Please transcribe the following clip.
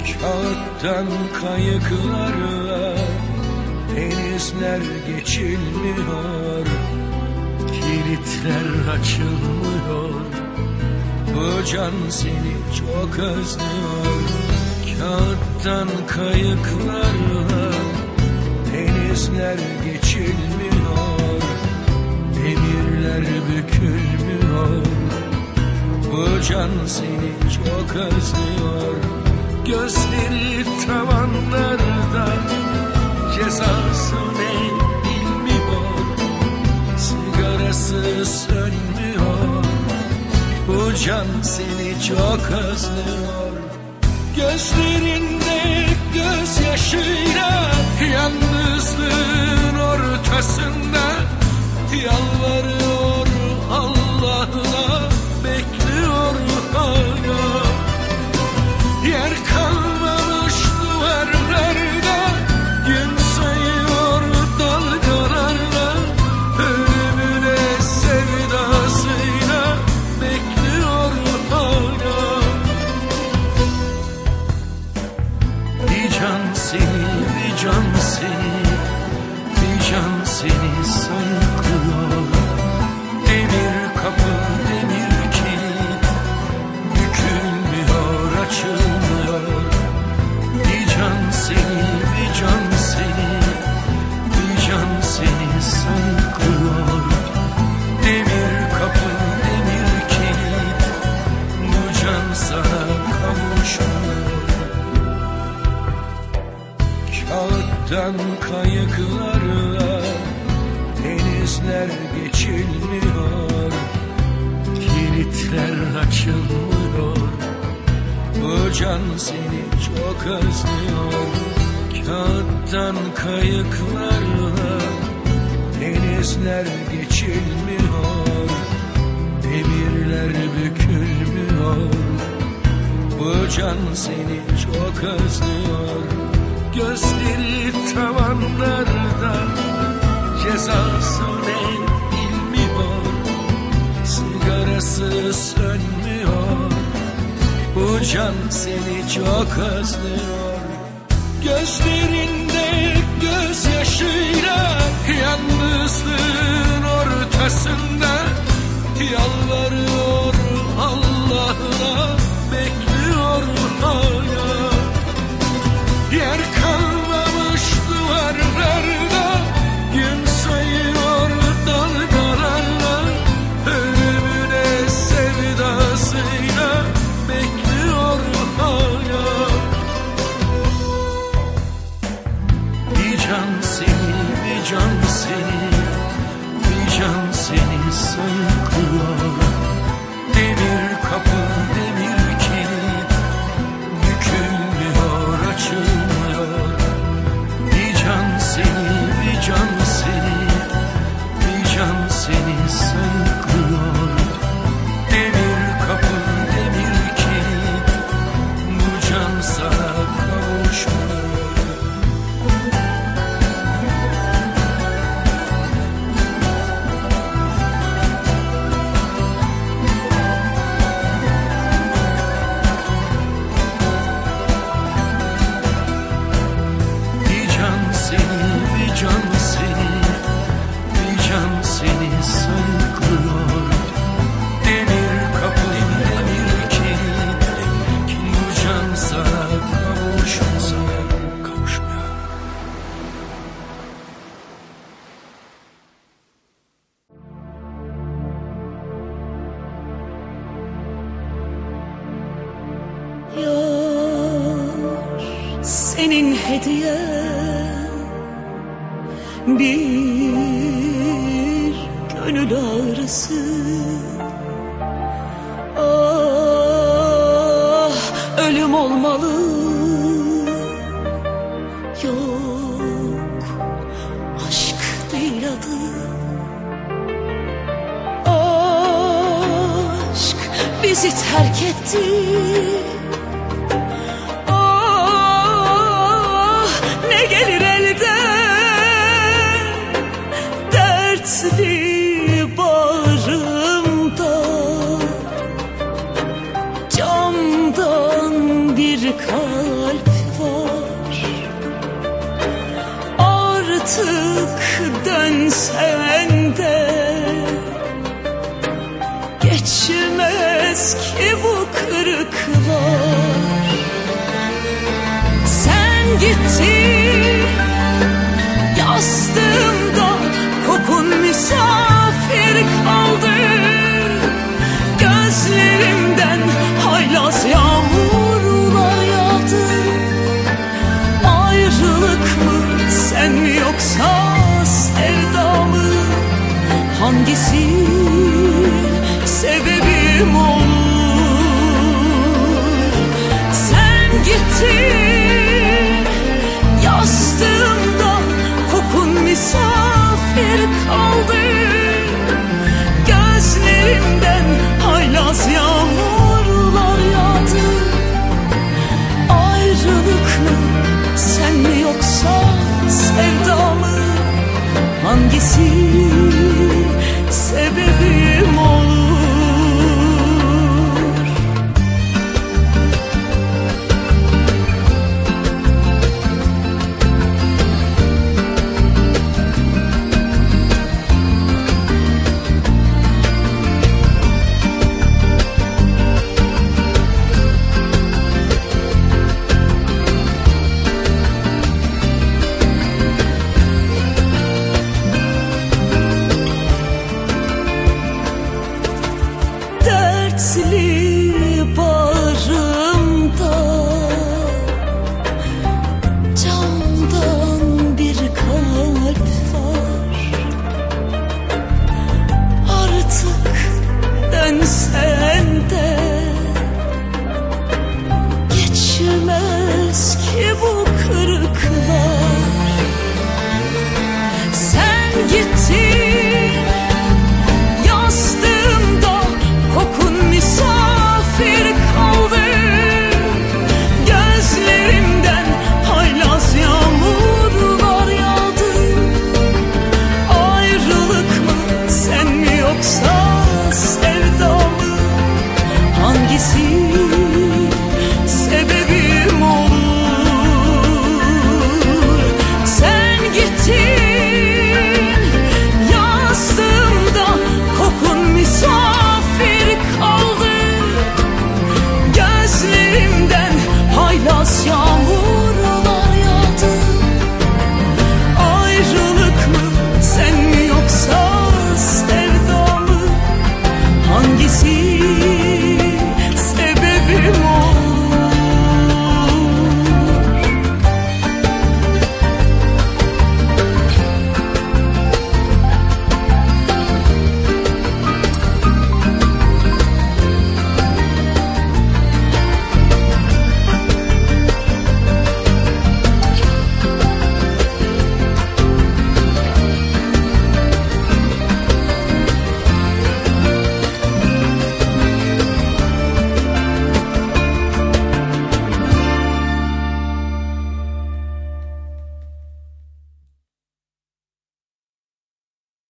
Kağıttan kayıklarla denizler geçilmiyor, kilitler açılmıyor. Bu can seni çok özlüyor. Kağıttan kayıklarla denizler geçilmiyor, demirler bükülmüyor. Bu can seni çok özlüyor. Gözleri tavanlarda, cezası ne bilmiyor, sigarası sönmüyor. Bu can seni çok özlüyor. Gözlerinde gözyaşıyla, yalnızlığın ortasında yalvarıyor Allah'ına, bekliyor hala. Yer kalmamış duvarlarda, gün sayıyor dalgalarla, ölümüne sevdasıyla bekliyor hala. Bir can seni, bir can seni, bir can seni sayıklıyor. Demir kapı, demir kilit, bükülmüyor, açılmıyor. Bir can seni, bir can seni, bir can seni sayıklıyor. Demir kapı, demir kilit, bu can sana kavuşmuyor. Kağıttan kayıklarla denizler geçilmiyor, kilitler açılmıyor. Bu can seni çok özlüyor. Kağıttan kayıklarla denizler geçilmiyor, demirler bükülmüyor. Bu can seni çok özlüyor. Gözleri tavanlarda, cezası ne bilmiyor, sigarası sönmüyor. Bu can seni çok özlüyor. Gözlerinde gözyaşıyla, yalnızlığın ortasında yalvarıyor Allah'ına, bekliyor hala. Yer kalmamış duvarlarda, gün sayıyor dalgalarla, ölümüne sevdasıyla bekliyor hala. Bir can seni, bir can seni, bir can seni sayıklıyor. Demir kapı, demir kilit, bükülmüyor, açılmıyor. Bir can seni, bir can seni, bir can seni sayıklıyor. Demir kapı, demir kilit, bu can sana kavuşmuyor. Bir can seni, bir can seni, bir can seni sayıklıyor. Demir kapı, demir kilit, bu can sana kavuşmuyor. Yar senin hediyen bir gönül ağrısı. Ah, ölüm olmalı. Yok, aşk değil adı. Aşk bizi terk etti. Ah, ne gelir elden dertli bağrımda, candan bir kalp sende, geçmez ki bu kırıklar. Sen gittin, yastığımda kokun misafir kaldı. Gözlerimden haylaz yağmurlar yağdı. Ayrılık mı, sen mi yoksa sevda mı? Hangisi sebebim olur? Sen gittin, yastığımda kokun misafir kaldı. Gözlerimden haylaz yağmurlar yağdı. Ayrılık mı, sen mi yoksa sevda mı? Hangisi sebebim olur? Dertli bağrımda camdan bir kalp var. Artık dönsen de geçmez ki bu